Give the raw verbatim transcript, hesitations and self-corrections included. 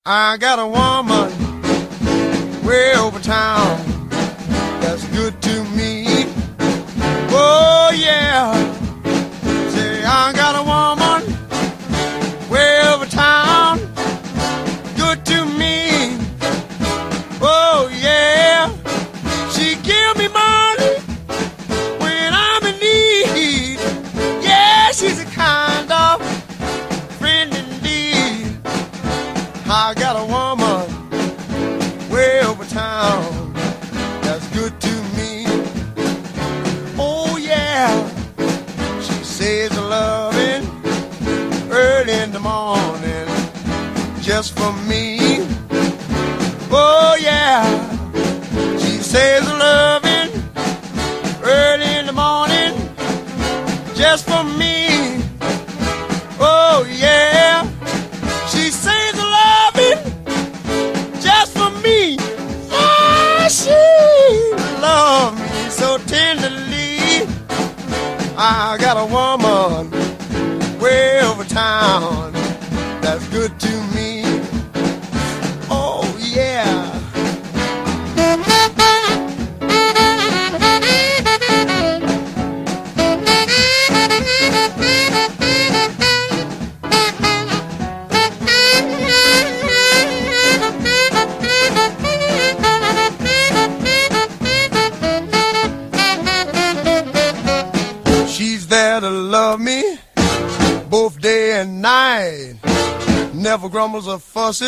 I got a woman way over town that's good to me. Oh yeah, say I got a woman way over town, good to me. Oh yeah, she give me money when I'm in need. Yeah, she's a kind of friend indeed. I got a woman way over town that's good to me. Oh yeah, she says loving early in the morning just for me. Oh yeah, she says loving early in the morning just for me. Oh yeah, she says loving just for me. Yeah, she loves me so tenderly. I got a woman way over town that's good to me. Oh yeah. She's there to love me both day and night, never grumbles or fusses.